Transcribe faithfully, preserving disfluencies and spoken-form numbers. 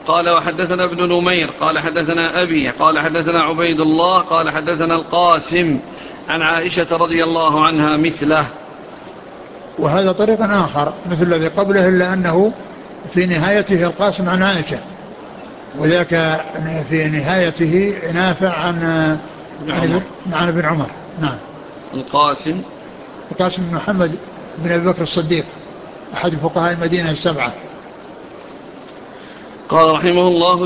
قال وحدثنا ابن نمير قال حدثنا أبي قال حدثنا عبيد الله قال حدثنا القاسم عن عائشة رضي الله عنها مثله. وهذا طريق آخر مثل الذي قبله إلا أنه في نهايته القاسم عن عائشة، وذاك في نهايته نافع عن عن, عن ابن عمر. نعم. القاسم القاسم بن محمد بن أبي بكر الصديق أحد فقهاء المدينة السبعة. قال رحمه الله